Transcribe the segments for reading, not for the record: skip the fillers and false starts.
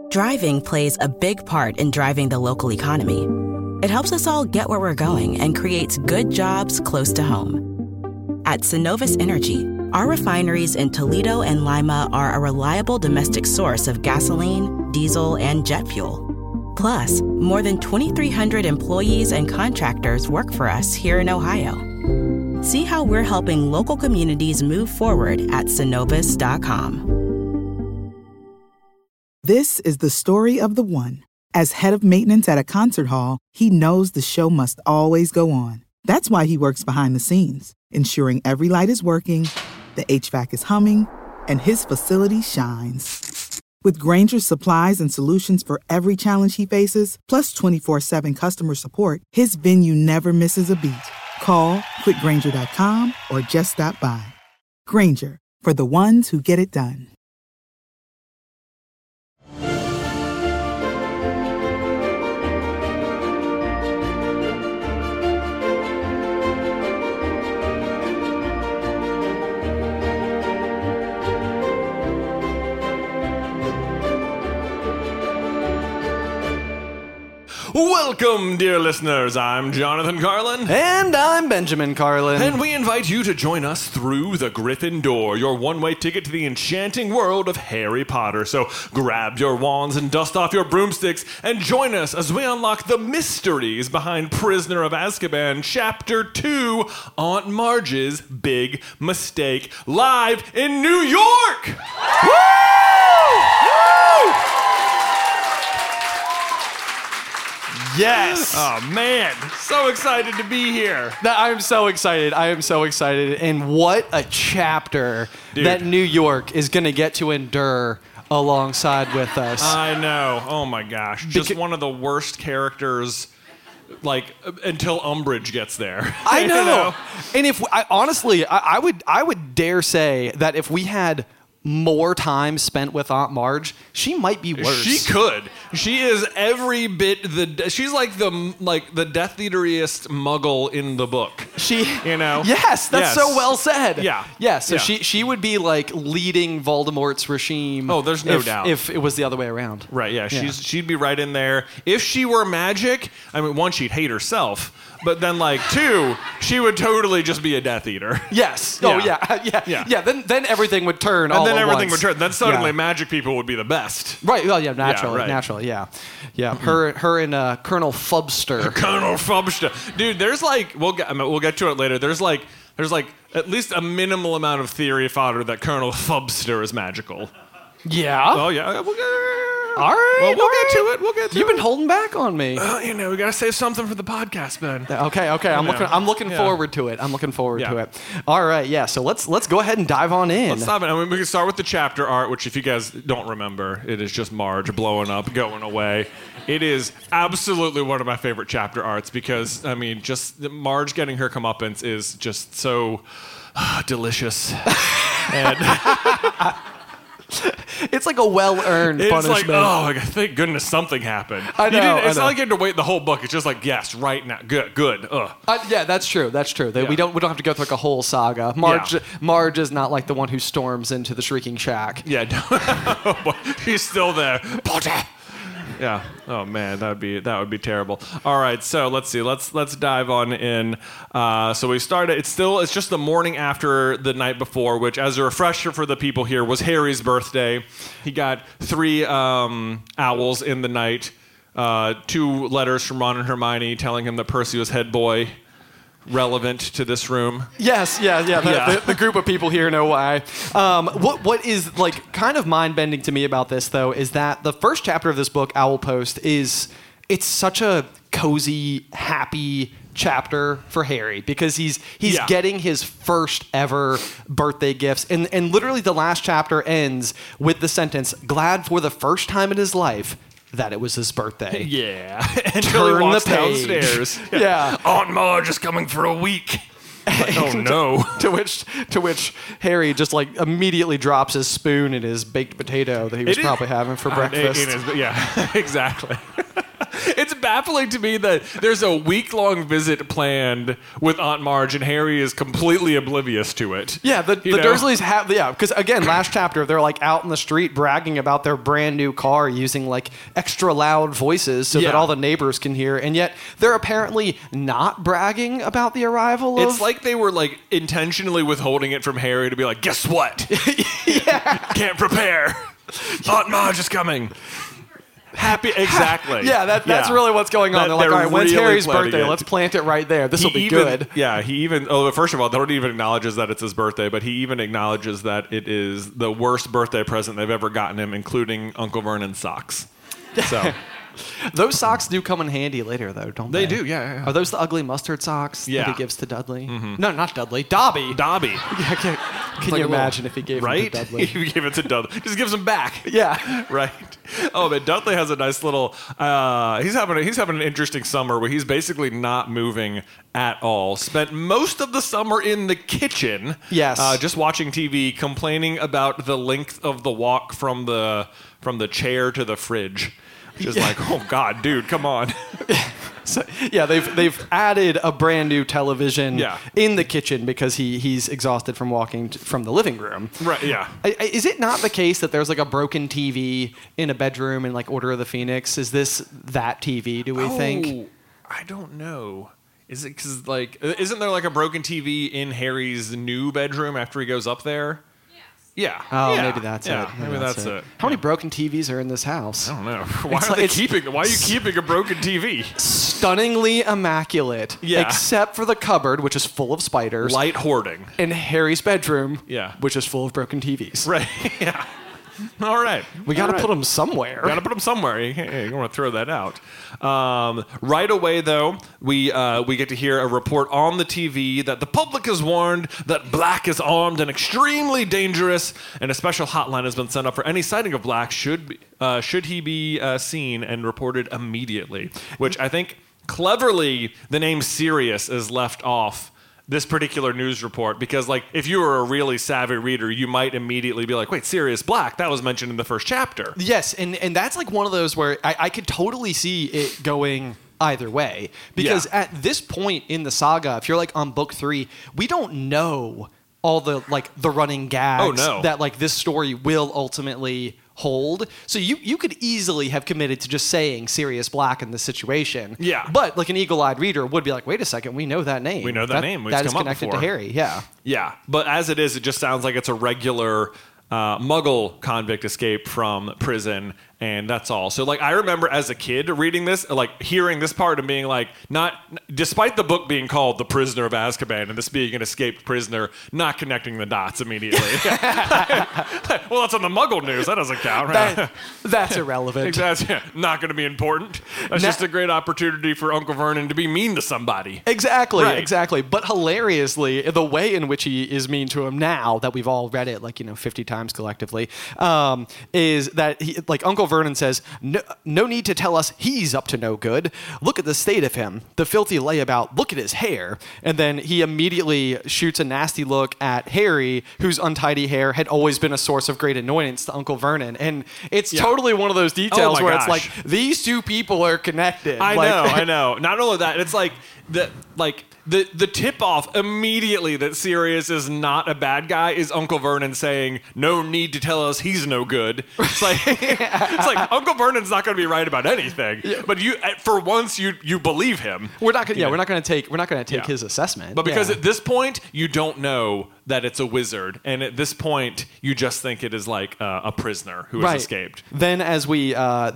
Driving plays a big part in driving the local economy. It helps us all get where we're going and creates good jobs close to home. At Synovus Energy, our refineries in Toledo and Lima are a reliable domestic source of gasoline, diesel, and jet fuel. Plus, more than 2,300 employees and contractors work for us here in Ohio. See how we're helping local communities move forward at Synovus.com. This is the story of the one. As head of maintenance at a concert hall, he knows the show must always go on. That's why he works behind the scenes, ensuring every light is working, the HVAC is humming, and his facility shines. With Grainger's supplies and solutions for every challenge he faces, plus 24/7 customer support, his venue never misses a beat. Call quickgrainger.com or just stop by. Grainger, for the ones who get it done. Welcome, dear listeners. I'm Jonathan Carlin. And I'm Benjamin Carlin. And we invite you to join us through the Griffin Door, your one-way ticket to the enchanting world of Harry Potter. So grab your wands and dust off your broomsticks and join us as we unlock the mysteries behind Prisoner of Azkaban, Chapter 2, Aunt Marge's Big Mistake, live in New York! Woo! Woo! Yes. Oh, man. So excited to be here. I'm so excited. I am so excited. And what a chapter that New York is going to get to endure alongside with us. I know. Oh, my gosh. Just one of the worst characters, like, until Umbridge gets there. I know. You know? And if honestly, I would dare say that if we had more time spent with Aunt Marge, she might be worse. She could. She is every bit she's like the Death Eateriest Muggle in the book. You know. Yes, that's so well said. Yeah. Yeah. So she would be like leading Voldemort's regime. Oh, there's no doubt. If it was the other way around. Right. Yeah. She'd be right in there. If she were magic, I mean, one, she'd hate herself. But then, like, two, she would totally just be a Death Eater. Yes. Oh, yeah. Then everything would turn all at once. And then everything would turn. Then suddenly magic people would be the best. Right. Well, yeah, naturally. Right. Naturally, yeah. Yeah. Her and Colonel Fubster. Colonel Fubster. Dude, there's like, we'll get to it later. There's like at least a minimal amount of theory fodder that Colonel Fubster is magical. Yeah? Oh, yeah. All right. Well, we'll get to it. You've been holding back on me. You know, we gotta save something for the podcast, Ben. Okay. I'm looking forward to it. To it. All right. Yeah. So let's go ahead and dive on in. Let's stop it. I mean, we can start with the chapter art, which, if you guys don't remember, it is just Marge blowing up, going away. It is absolutely one of my favorite chapter arts because, I mean, just Marge getting her comeuppance is just so delicious. And it's like a well-earned punishment. It's like, oh, thank goodness something happened. I know. It's not like you had to wait the whole book. It's just like, yes, right now. Good. Yeah, that's true. We don't have to go through like a whole saga. Marge is not like the one who storms into the Shrieking Shack. Yeah, no. He's still there. Potter. Yeah. Oh man, that would be terrible. All right, so let's see. Let's dive on in. So we started. It's just the morning after the night before, which, as a refresher for the people here, was Harry's birthday. He got 3 owls in the night. 2 letters from Ron and Hermione telling him that Percy was head boy. Relevant to this room. Yes, yeah. The group of people here know why. What is like kind of mind-bending to me about this, though, is that the first chapter of this book, Owl Post, it's such a cozy, happy chapter for Harry because he's getting his first ever birthday gifts, and literally the last chapter ends with the sentence, "Glad for the first time in his life that it was his birthday." Yeah. And turn the page. Downstairs. Yeah. Aunt Marge is coming for a week. Like, oh no. to which Harry just like immediately drops his spoon in his baked potato that he was probably having for breakfast. Yeah, exactly. It's baffling to me that there's a week-long visit planned with Aunt Marge, and Harry is completely oblivious to it. Yeah, the Dursleys have, because again, last chapter, they're like out in the street bragging about their brand new car using like extra loud voices so that all the neighbors can hear, and yet they're apparently not bragging about the arrival of... It's like they were like intentionally withholding it from Harry to be like, guess what? Can't prepare. Aunt Marge is coming. Happy, exactly. That's really what's going on. They're like, all right, when's really Harry's birthday? Let's plant it right there. This will be good. Yeah, first of all, they don't even acknowledges that it's his birthday, but he even acknowledges that it is the worst birthday present they've ever gotten him, including Uncle Vernon's socks. So... Those socks do come in handy later, though, don't they? They do, yeah. Are those the ugly mustard socks that he gives to Dudley? Mm-hmm. No, not Dudley. Dobby. Yeah, can you imagine if he gave it to Dudley? He gave it to Dudley. Just gives him back. Yeah. Right. Oh, man, Dudley has a nice little... he's having an interesting summer where he's basically not moving at all. Spent most of the summer in the kitchen. Yes. Just watching TV, complaining about the length of the walk from the chair to the fridge. Just like, oh God, dude, come on. So, they've added a brand new television in the kitchen because he's exhausted from walking from the living room. Right. Yeah. Is it not the case that there's like a broken TV in a bedroom in like Order of the Phoenix? Is this that TV? Do we think? I don't know. Is it because like isn't there like a broken TV in Harry's new bedroom after he goes up there? Yeah. Oh, maybe that's it. Maybe that's it. How many broken TVs are in this house? I don't know. Why are you keeping a broken TV? Stunningly immaculate. Yeah. Except for the cupboard, which is full of spiders. Light hoarding. And Harry's bedroom, Yeah. which is full of broken TVs. Right. Yeah. All right. We got to put them somewhere. Got to put them somewhere. You want to throw that out. Right away, though, we get to hear a report on the TV that the public is warned that Black is armed and extremely dangerous, and a special hotline has been sent up for any sighting of Black should he be seen and reported immediately. Which I think cleverly the name Sirius is left off this particular news report, because like if you were a really savvy reader, you might immediately be like, wait, Sirius Black, that was mentioned in the first chapter. Yes, and that's like one of those where I could totally see it going either way, because at this point in the saga, if you're like on book 3, we don't know all the like the running gags that like this story will ultimately hold. So you could easily have committed to just saying Sirius Black in this situation. Yeah. But like an eagle-eyed reader would be like, wait a second, we know that name. We know that name. That is connected to Harry. Yeah. Yeah. But as it is, it just sounds like it's a regular Muggle convict escape from prison, and that's all. So like I remember as a kid reading this, like hearing this part and being like, despite the book being called The Prisoner of Azkaban and this being an escaped prisoner, not connecting the dots immediately. Well, that's on the Muggle news. That doesn't count, right? That's irrelevant. Exactly. Not going to be important. That's just a great opportunity for Uncle Vernon to be mean to somebody. Exactly. Right. Exactly. But hilariously, the way in which he is mean to him now that we've all read it 50 times collectively, is that he, like Uncle Vernon says, no need to tell us he's up to no good. Look at the state of him. The filthy layabout. Look at his hair. And then he immediately shoots a nasty look at Harry, whose untidy hair had always been a source of great annoyance to Uncle Vernon. And it's totally one of those details where it's like, these two people are connected. I know. Not only that, it's like the tip-off immediately that Sirius is not a bad guy is Uncle Vernon saying, no need to tell us he's no good. It's like, it's like Uncle Vernon's not going to be right about anything, but you, for once, you believe him. We're not going to take his assessment. But because at this point, you don't know that it's a wizard, and at this point, you just think it is like a prisoner who has escaped. Then as we,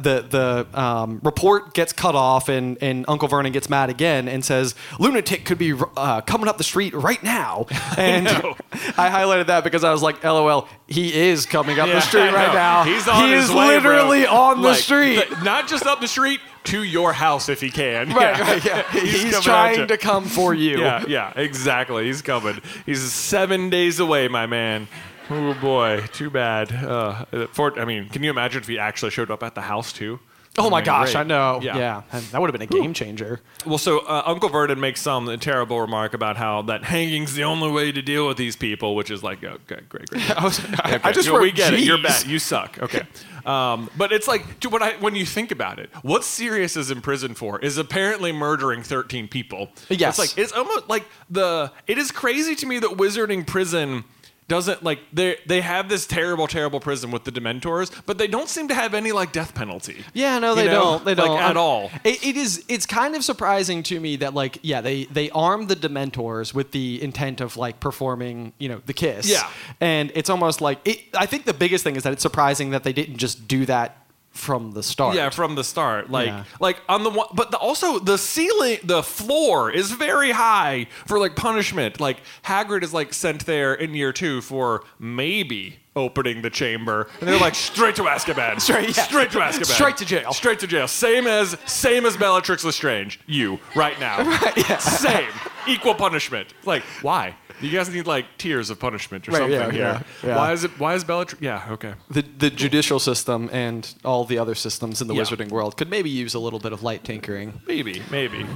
the report gets cut off, and Uncle Vernon gets mad again and says, lunatic could be coming up the street right now. And I highlighted that because I was like, LOL, he is coming up the street right now. He's on his way, literally on the street. Not just up the street, to your house if he can. Right, yeah. He's trying to come for you. Yeah, exactly. He's coming. He's 7 days away, my man. Oh, boy. Too bad. Can you imagine if he actually showed up at the house, too? Oh my gosh, great. I know. Yeah. Yeah. That would have been a game changer. Well, so Uncle Vernon makes some terrible remark about how that hanging's the only way to deal with these people, which is like, okay, great. I just we wrote get it. You're Gs. bad. You suck. Okay. But it's like, dude, when you think about it, what Sirius is in prison for is apparently murdering 13 people. Yes. It's like, it's almost like it is crazy to me that Wizarding Prison doesn't, like, they have this terrible prison with the Dementors, but they don't seem to have any, like, death penalty. Yeah, no, they don't. They don't. Like, at all. It's kind of surprising to me that, like, yeah, they arm the Dementors with the intent of, like, performing, the kiss. Yeah. And it's almost like, I think the biggest thing is that it's surprising that they didn't just do that from the start. Yeah, from the start. Yeah. Like on the one, but also the ceiling, the floor is very high for like punishment. Like Hagrid is like sent there in year 2 for maybe opening the chamber, and they're like straight to Azkaban. Straight to Azkaban. Straight to jail. Straight to jail. Same as Bellatrix Lestrange. You right now. Right, yeah. Same. Equal punishment. Like why? You guys need like tiers of punishment or something here. Yeah. Why is Bellatrix? Yeah. Okay. The judicial system and all the other systems in the Yeah. wizarding world could maybe use a little bit of light tinkering. Maybe.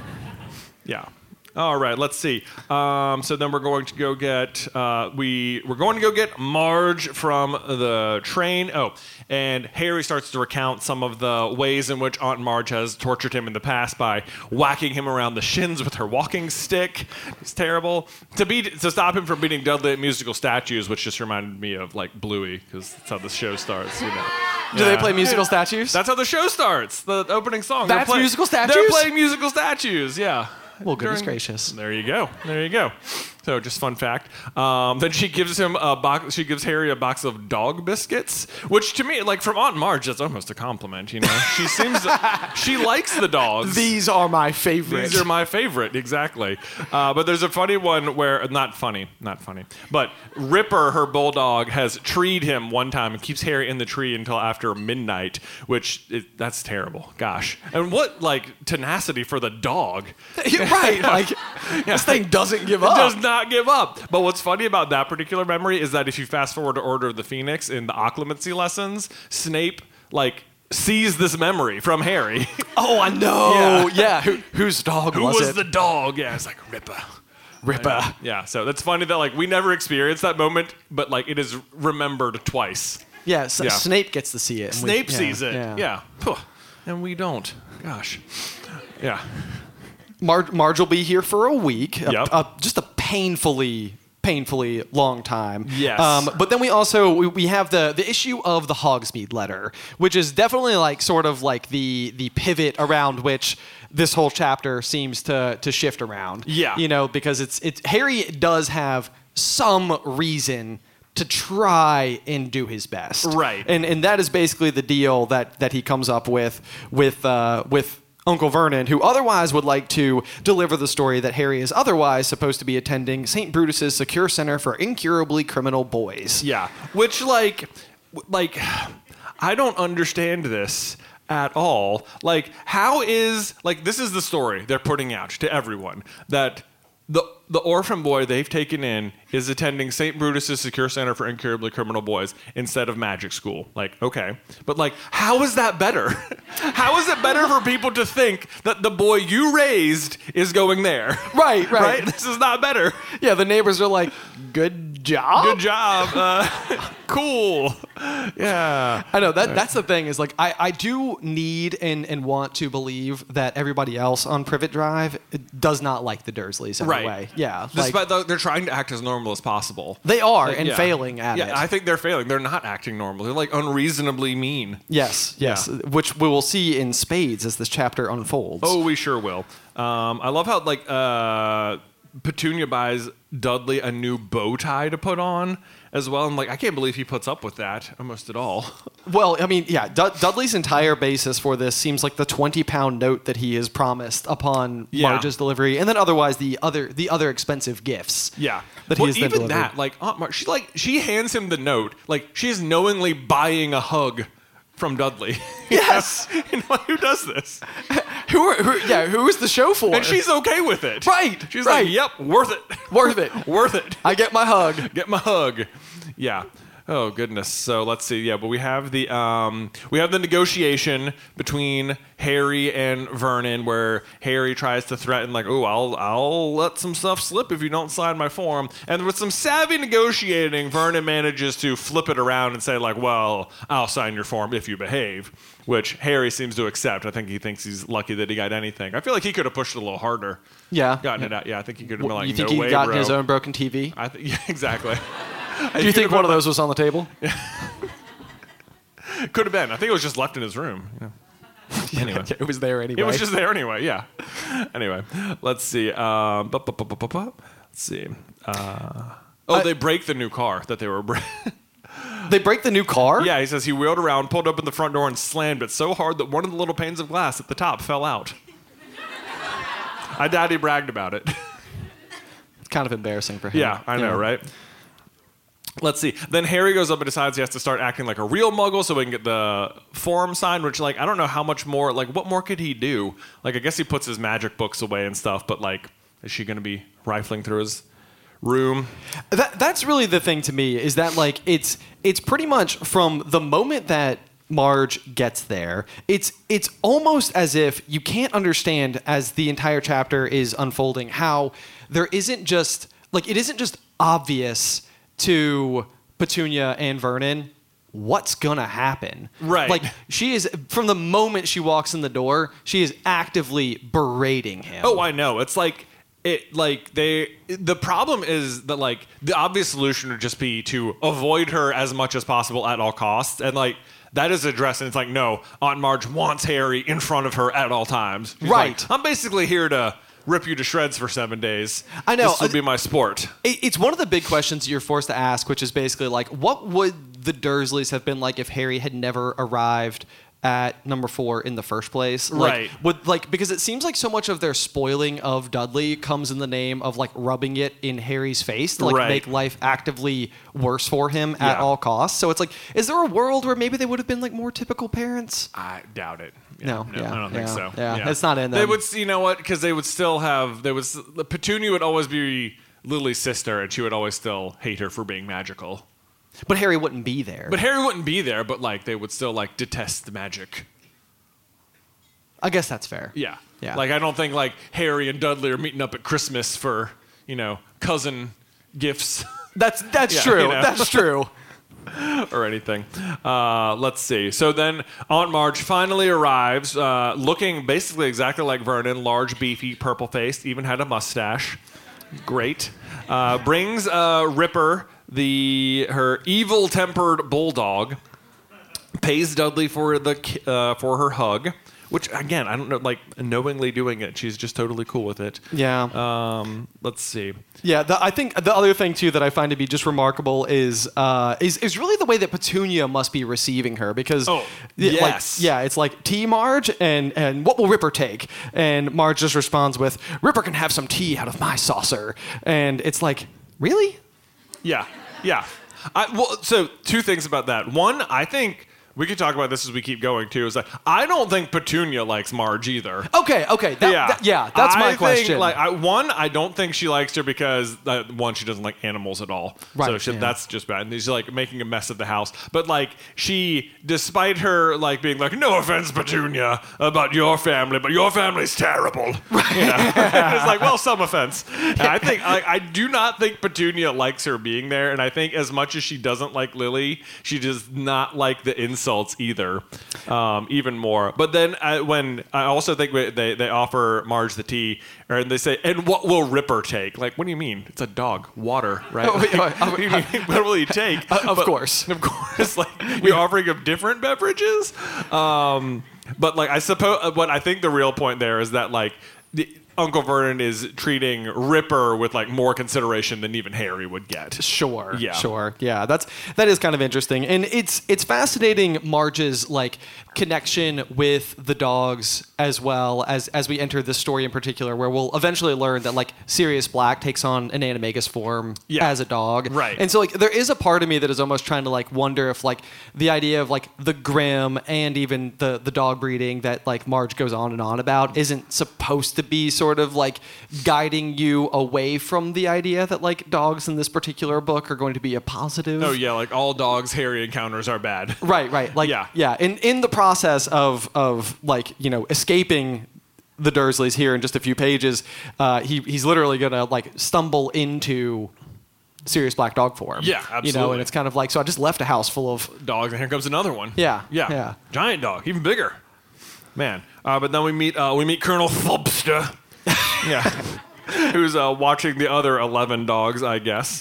Yeah. All right. Let's see. So then we're going to go get we're going to go get Marge from the train. Oh, and Harry starts to recount some of the ways in which Aunt Marge has tortured him in the past by whacking him around the shins with her walking stick. It's terrible. To stop him from beating Dudley at musical statues, which just reminded me of like Bluey, because that's how the show starts. Do they play musical statues? That's how the show starts. The opening song. That's musical statues? They're playing musical statues. Yeah. Well, goodness gracious. There you go. So, just fun fact. Then she gives him a box. She gives Harry a box of dog biscuits, which to me, like from Aunt Marge, that's almost a compliment. She seems she likes the dogs. These are my favorite. These are my favorite, exactly. But there's a funny one where not funny, but Ripper, her bulldog, has treed him one time and keeps Harry in the tree until after midnight, that's terrible. Gosh, and what like tenacity for the dog. Right, like this thing doesn't give up. It does not give up. But what's funny about that particular memory is that if you fast forward to Order of the Phoenix in the occlumency lessons, Snape like sees this memory from Harry. Oh, I know. Yeah. Whose dog Who was was it? the dog? Yeah, it's like Ripper. Yeah, so that's funny that like we never experienced that moment, but like it is remembered twice. Yeah, Snape gets to see it. Snape sees it. Yeah. And we don't. Gosh. Yeah. Marge will be here for a week. Yep. Just a painfully long time. Yes. But then we also we have the issue of the Hogsmeade letter, which is definitely like sort of like the pivot around which this whole chapter seems to shift around. Yeah. Because it's Harry does have some reason to try and do his best. Right. And that is basically the deal that he comes up with Uncle Vernon, who otherwise would like to deliver the story that Harry is otherwise supposed to be attending St. Brutus's Secure Center for Incurably Criminal Boys. Yeah, which like I don't understand this at all. Like, how is this is the story they're putting out to everyone that the orphan boy they've taken in is attending St. Brutus's Secure Center for Incurably Criminal Boys instead of magic school. Like, okay. But, like, how is that better? How is it better for people to think that the boy you raised is going there? Right. This is not better. Yeah, the neighbors are like, good job? Good job. Cool. Yeah. I know. That's the thing is, like, I do need and want to believe that everybody else on Privet Drive does not like the Dursleys anyway. Yeah. Despite they're trying to act as normal as possible. They are, and failing at it. Yeah, I think they're failing. They're not acting normal. They're like unreasonably mean. Yes, Yeah. which we will see in spades as this chapter unfolds. Oh, we sure will. I love how Petunia buys Dudley a new bow tie to put on as well. I'm like, I can't believe he puts up with that almost at all. Well, I mean, yeah, Dudley's entire basis for this seems like the 20-pound note that he is promised upon Marge's delivery, and then otherwise the other expensive gifts. Yeah. That he has then even delivered. that, like Aunt Marge, she hands him the note, like she's knowingly buying a hug from Dudley. Yes. Who does this? Who is the show for? And she's okay with it. Right. She's right. like, yep, worth it. Worth it. Worth it. I get my hug. Get my hug. Yeah. Oh goodness. So let's see. Yeah, but we have the negotiation between Harry and Vernon, where Harry tries to threaten, like, "Oh, I'll let some stuff slip if you don't sign my form." And with some savvy negotiating, Vernon manages to flip it around and say, like, "Well, I'll sign your form if you behave," which Harry seems to accept. I think he thinks he's lucky that he got anything. I feel like he could have pushed it a little harder. Yeah. Gotten it out. Yeah, I think he could have been like, you think "No he way, got bro." his own broken TV? Yeah, exactly. Do you think one of those was on the table? Could have been. I think it was just left in his room. Yeah. Anyway. It was there anyway. It was just there anyway, yeah. Anyway, let's see. Let's see. They break the new car that they were They break the new car? Yeah, he says he wheeled around, pulled open the front door, and slammed it so hard that one of the little panes of glass at the top fell out. I doubt he bragged about it. It's kind of embarrassing for him. Yeah, I know, right? Let's see. Then Harry goes up and decides he has to start acting like a real muggle so he can get the form signed, which, like, I don't know how much more, like, what more could he do? Like, I guess he puts his magic books away and stuff, but, like, is she going to be rifling through his room? That's really the thing to me, is that, like, it's pretty much from the moment that Marge gets there, it's almost as if you can't understand, as the entire chapter is unfolding, how there isn't just, like, it isn't just obvious to Petunia and Vernon what's gonna happen. Right. Like, she is, from the moment she walks in the door, she is actively berating him. Oh, I know. It's like, the problem is that, like, the obvious solution would just be to avoid her as much as possible at all costs. And, like, that is addressed, and it's like, no, Aunt Marge wants Harry in front of her at all times. She's right. Like, I'm basically here to rip you to shreds for 7 days. I know. This will be my sport. It's one of the big questions you're forced to ask, which is basically like, what would the Dursleys have been like if Harry had never arrived at number 4 in the first place? Like, right. Because it seems like so much of their spoiling of Dudley comes in the name of, like, rubbing it in Harry's face to, like, right. make life actively worse for him at all costs. So it's like, is there a world where maybe they would have been, like, more typical parents? I doubt it. No, I don't think so. Yeah, it's not in them. They would, you know what? Because they would still have. Petunia would always be Lily's sister, and she would always still hate her for being magical. But Harry wouldn't be there. But Harry wouldn't be there. But, like, they would still, like, detest the magic. I guess that's fair. Yeah. Yeah. Like, I don't think, like, Harry and Dudley are meeting up at Christmas for, you know, cousin gifts. That's Yeah, true. you know. That's true. Or anything. Let's see. So then Aunt Marge finally arrives, looking basically exactly like Vernon, large, beefy, purple-faced, even had a mustache. Great. Brings Ripper, her evil-tempered bulldog, pays Dudley for her hug. Which, again, I don't know, like, knowingly doing it. She's just totally cool with it. Yeah. Let's see. Yeah, I think the other thing, too, that I find to be just remarkable is really the way that Petunia must be receiving her. Because, yes. It's like, tea, Marge, and what will Ripper take? And Marge just responds with, Ripper can have some tea out of my saucer. And it's like, really? Yeah. So, 2 things about that. One, I think... We could talk about this as we keep going, too. Is that I don't think Petunia likes Marge either. Okay. That's my question. I don't think she likes her because, one, she doesn't like animals at all. Right. So that's just bad. And she's, like, making a mess of the house. But, like, she, despite her, like, being like, no offense, Petunia, about your family, but your family's terrible. Right. You know? It's like, well, some offense. And I think, I do not think Petunia likes her being there. And I think as much as she doesn't like Lily, she does not like the insults either, even more. But then when I also think they offer Marge the tea, and they say, and what will Ripper take? Like, what do you mean? It's a dog. Water, right? What do you mean? What will he take? Of course. Like, you're offering him different beverages. But, like, I suppose what I think the real point there is that, like, Uncle Vernon is treating Ripper with, like, more consideration than even Harry would get. Sure. Yeah. Sure. Yeah. That is kind of interesting, and it's fascinating. Marge's, like, connection with the dogs as well as we enter this story in particular, where we'll eventually learn that like Sirius Black takes on an animagus form as a dog. Right. And so like there is a part of me that is almost trying to like wonder if like the idea of like the Grimm and even the dog breeding that like Marge goes on and on about isn't supposed to be sort of like guiding you away from the idea that like dogs in this particular book are going to be a positive. Oh yeah, like all dogs Harry encounters are bad. Right. Like yeah. In the process of like, you know, escaping the Dursleys here in just a few pages, he's literally gonna like stumble into Sirius Black dog form. Yeah, absolutely. You know, and it's kind of like, so I just left a house full of dogs, and here comes another one. Yeah. Giant dog, even bigger. Man. But then we meet Colonel Fobster. Yeah. Who's watching the other 11 dogs, I guess.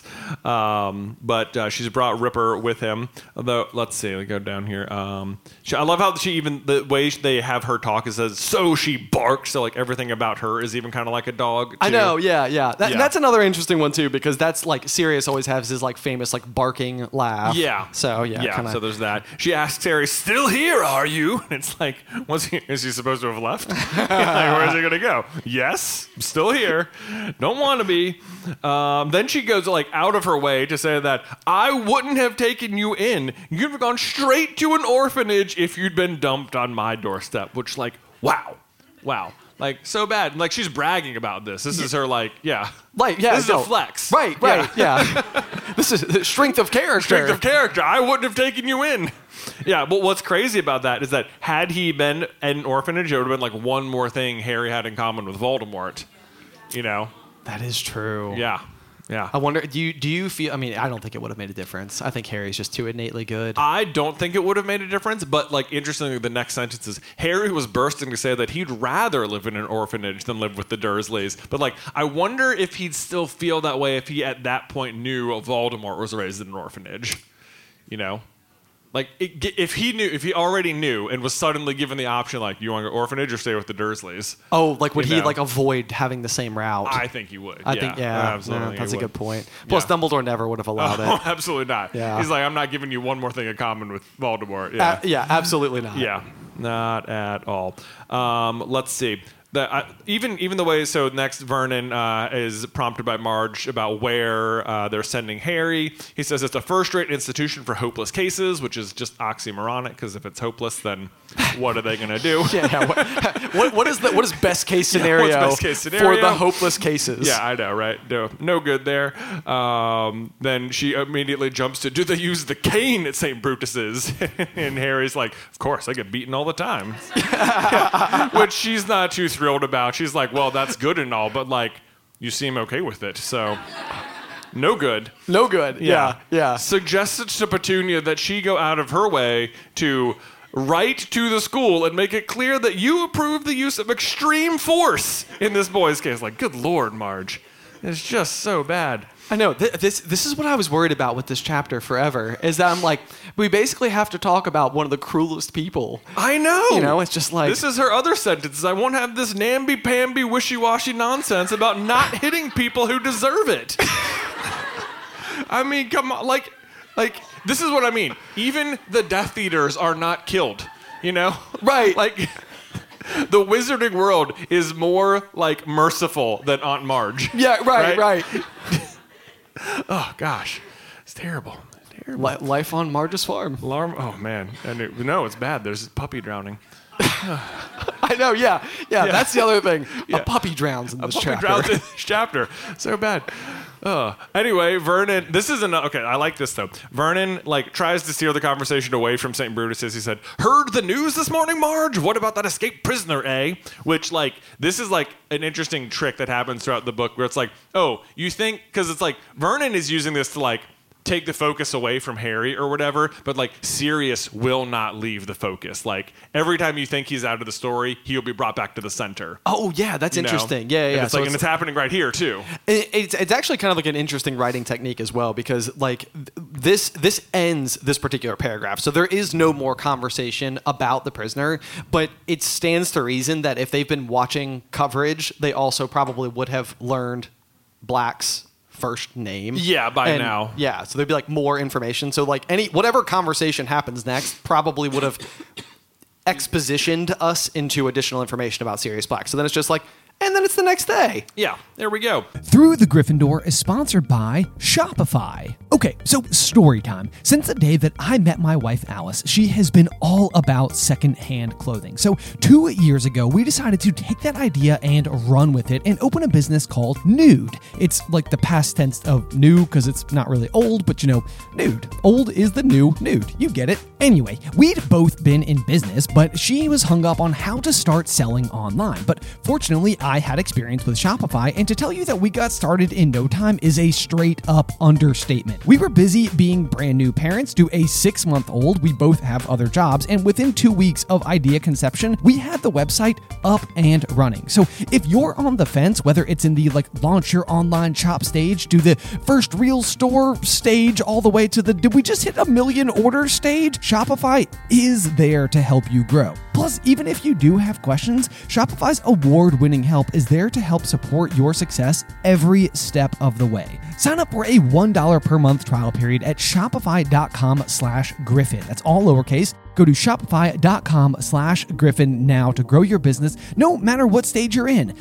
But she's brought Ripper with him. Although, let's see, we go down here. I love how the way they have her talk is says, so she barks. So like everything about her is even kind of like a dog, too. I know, yeah. That's another interesting one, too, because that's like, Sirius always has his like famous like barking laugh. Yeah. So, yeah. So there's that. She asks Harry, still here, are you? And it's like, is he supposed to have left? Like, where is he going to go? Yes, I'm still here. Don't want to be. Then she goes like out of her way to say that I wouldn't have taken you in. You'd have gone straight to an orphanage if you'd been dumped on my doorstep. Which like, wow, like so bad. Like she's bragging about this. This is her like, yeah. This is a flex. Right, yeah. This is the strength of character. I wouldn't have taken you in. Yeah, but what's crazy about that is that had he been at an orphanage, it would have been like one more thing Harry had in common with Voldemort. You know? That is true. Yeah. I wonder, do you feel, I mean, I don't think it would have made a difference. I think Harry's just too innately good. I don't think it would have made a difference, but like interestingly, the next sentence is Harry was bursting to say that he'd rather live in an orphanage than live with the Dursleys. But like, I wonder if he'd still feel that way if he at that point knew Voldemort was raised in an orphanage. You know? Like, if he already knew and was suddenly given the option, like, you want to go orphanage or stay with the Dursleys? Oh, like, would he, like, avoid having the same route? I think he would. I think, absolutely. That's a good point. Plus, Dumbledore never would have allowed it. Absolutely not. Yeah. He's like, I'm not giving you one more thing in common with Voldemort. Yeah, absolutely not. Yeah, not at all. Let's see. Even the way, so next Vernon is prompted by Marge about where they're sending Harry. He says it's a first-rate institution for hopeless cases, which is just oxymoronic, because if it's hopeless, then what are they going to do? What is best case scenario, for the hopeless cases? Yeah, I know, right? No good there. Then she immediately jumps to, do they use the cane at St. Brutus's? And Harry's like, of course, I get beaten all the time. Which she's not too thrilled about. She's like, well, that's good and all, but like, you seem okay with it, so no good. Yeah. Suggested to Petunia that she go out of her way to write to the school and make it clear that you approve the use of extreme force in this boy's case. Like, good Lord, Marge. It's just so bad. I know. This is what I was worried about with this chapter forever, is that I'm like, we basically have to talk about one of the cruelest people. I know. You know, it's just like... This is her other sentence. I won't have this namby-pamby, wishy-washy nonsense about not hitting people who deserve it. I mean, come on. Like, this is what I mean. Even the Death Eaters are not killed, you know? Right. Like... The wizarding world is more, like, merciful than Aunt Marge. Yeah, right. Oh, gosh. It's terrible. Life on Marge's farm. Oh, man. No, it's bad. There's a puppy drowning. I know, yeah. That's the other thing. Yeah. A puppy drowns in this chapter. So bad. Anyway, Vernon, this is okay, I like this though. Vernon like tries to steer the conversation away from St. Brutus. He said, heard the news this morning, Marge? What about that escaped prisoner, eh? Which like, this is like an interesting trick that happens throughout the book where it's like, oh, you think, because it's like, Vernon is using this to like, take the focus away from Harry or whatever, but like Sirius will not leave the focus. Like every time you think he's out of the story, he'll be brought back to the center. Oh yeah, that's interesting. Yeah. And it's like, and it's happening right here too. It's actually kind of like an interesting writing technique as well, because like this ends this particular paragraph, so there is no more conversation about the prisoner, but it stands to reason that if they've been watching coverage, they also probably would have learned Black's first name. Yeah, by now. Yeah, so there'd be like more information. So like whatever conversation happens next probably would have expositioned us into additional information about Sirius Black. So then it's just like, and then it's the next day. Yeah, there we go. Through the Gryffindor is sponsored by Shopify. Okay, so story time. Since the day that I met my wife, Alice, she has been all about secondhand clothing. So 2 years ago, we decided to take that idea and run with it and open a business called Nude. It's like the past tense of new because it's not really old, but nude. Old is the new nude. You get it. Anyway, we'd both been in business, but she was hung up on how to start selling online. But fortunately, I had experience with Shopify, and to tell you that we got started in no time is a straight up understatement. We were busy being brand new parents to a 6-month-old. We both have other jobs, and within 2 weeks of idea conception, we had the website up and running. So if you're on the fence, whether it's in the launch your online shop stage to the first real store stage, all the way to the did we just hit 1 million orders stage, Shopify is there to help you grow. Plus, even if you do have questions, Shopify's award-winning help is there to help support your success every step of the way. Sign up for a $1 per month trial period at shopify.com/Griffin. That's all lowercase. Go to shopify.com/Griffin now to grow your business no matter what stage you're in.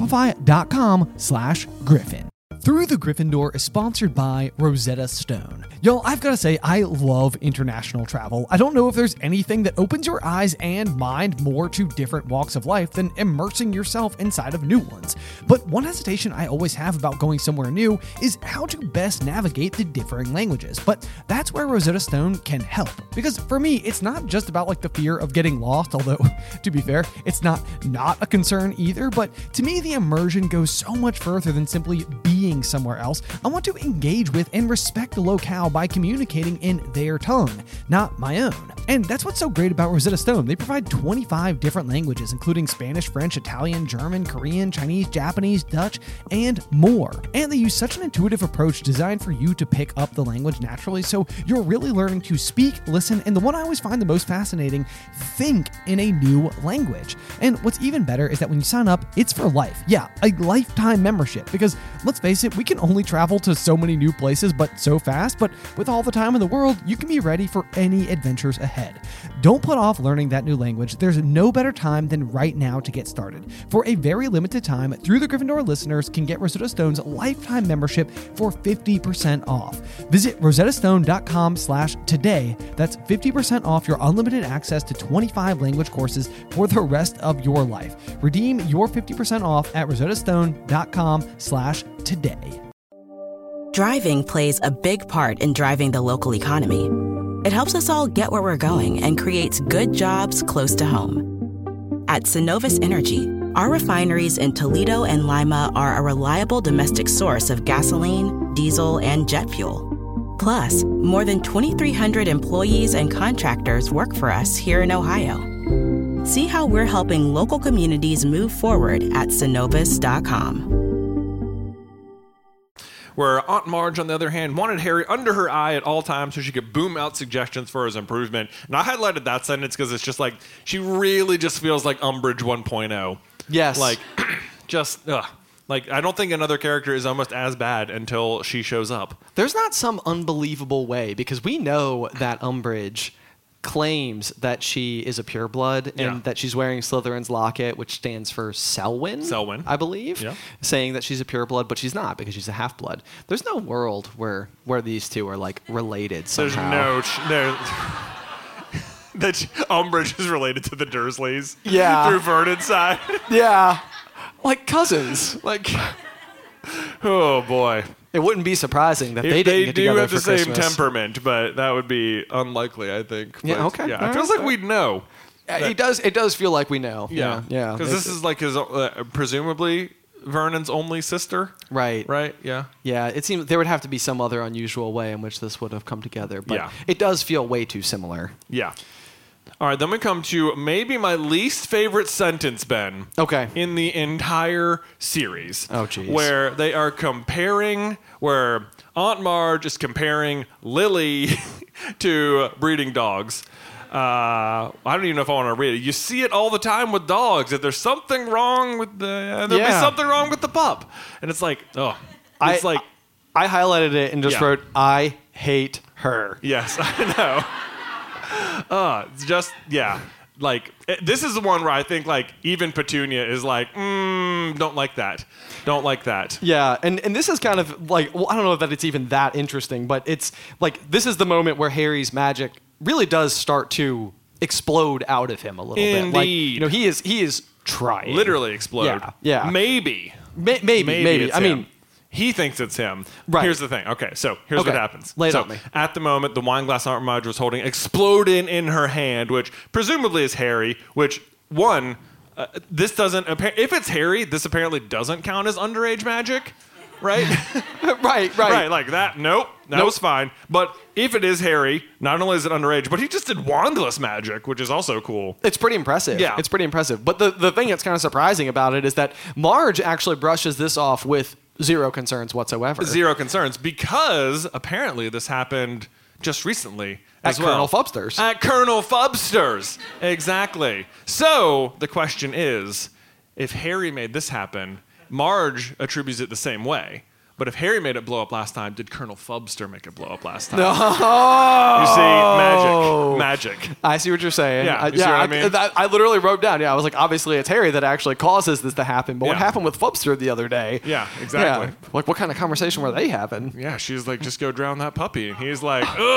Shopify.com/Griffin. Through the Gryffindor is sponsored by Rosetta Stone. Y'all, I've got to say, I love international travel. I don't know if there's anything that opens your eyes and mind more to different walks of life than immersing yourself inside of new ones. But one hesitation I always have about going somewhere new is how to best navigate the differing languages. But that's where Rosetta Stone can help. Because for me, it's not just about the fear of getting lost, although, to be fair, it's not a concern either. But to me, the immersion goes so much further than simply being somewhere else. I want to engage with and respect the locale by communicating in their tongue, not my own. And that's what's so great about Rosetta Stone. They provide 25 different languages, including Spanish, French, Italian, German, Korean, Chinese, Japanese, Dutch, and more. And they use such an intuitive approach designed for you to pick up the language naturally, so you're really learning to speak, listen, and the one I always find the most fascinating, think in a new language. And what's even better is that when you sign up, it's for life. Yeah, a lifetime membership, because let's face it, we can only travel to so many new places, but so fast. But with all the time in the world, you can be ready for any adventures ahead. Don't put off learning that new language. There's no better time than right now to get started. For a very limited time, Through the Gryffindor listeners can get Rosetta Stone's lifetime membership for 50% off. Visit rosettastone.com/today. That's 50% off your unlimited access to 25 language courses for the rest of your life. Redeem your 50% off at rosettastone.com/today. Driving plays a big part in driving the local economy. It helps us all get where we're going and creates good jobs close to home. At Synovus Energy, our refineries in Toledo and Lima are a reliable domestic source of gasoline, diesel, and jet fuel. Plus, more than 2,300 employees and contractors work for us here in Ohio. See how we're helping local communities move forward at Synovus.com. Where Aunt Marge, on the other hand, wanted Harry under her eye at all times so she could boom out suggestions for his improvement. And I highlighted that sentence because it's just she really just feels like Umbridge 1.0. Yes. I don't think another character is almost as bad until she shows up. There's not some unbelievable way, because we know that Umbridge claims that she is a pureblood and that she's wearing Slytherin's locket, which stands for Selwyn, I believe, saying that she's a pureblood, but she's not because she's a half-blood. There's no world where these two are related somehow. There's no that Umbridge is related to the Dursleys. Yeah. Through Vernon's side. Yeah. Like cousins. Oh boy. It wouldn't be surprising that they didn't get together for Christmas. They do have the same temperament, but that would be unlikely, I think. Yeah, but, okay. Yeah, it feels like we'd know. It does feel like we know. Yeah. Because this is his presumably Vernon's only sister. Right. Yeah. Yeah. It seems there would have to be some other unusual way in which this would have come together. But it does feel way too similar. Yeah. All right, then we come to maybe my least favorite sentence, Ben. Okay. In the entire series. Oh, geez. Where they are where Aunt Marge is comparing Lily to breeding dogs. I don't even know if I want to read it. You see it all the time with dogs. If there's something wrong with there'll be something wrong with the pup. And it's I highlighted it and just wrote, I hate her. Yes, I know. It's just, this is the one where I think like even Petunia is like, don't like that. Don't like that. Yeah, and this is kind of like, well, I don't know that it's even that interesting, but it's like this is the moment where Harry's magic really does start to explode out of him a little bit. Like, he is trying. Literally explode. Yeah. Maybe. Maybe. I mean, he thinks it's him. Right. Here's the thing. Okay, so here's what happens. Lay it on me. At the moment, the wine glass Aunt Marge was holding exploded in her hand, which presumably is Harry, which, this doesn't... If it's Harry, this apparently doesn't count as underage magic, right? Right. Right, like that. Nope. That was fine. But if it is Harry, not only is it underage, but he just did wandless magic, which is also cool. It's pretty impressive. Yeah. It's pretty impressive. But the thing that's kind of surprising about it is that Marge actually brushes this off with zero concerns whatsoever. Zero concerns, because apparently this happened just recently as well. Colonel Fubster's. At Colonel Fubster's. Exactly. So the question is, if Harry made this happen, Marge attributes it the same way. But if Harry made it blow up last time, did Colonel Fubster make it blow up last time? No. You see, magic. I see what you're saying. Yeah, you see what I mean? I literally wrote down, I was like, obviously it's Harry that actually causes this to happen. But what happened with Fubster the other day? Yeah, exactly. Yeah, like, what kind of conversation were they having? Yeah, she's like, just go drown that puppy. And he's like, ugh.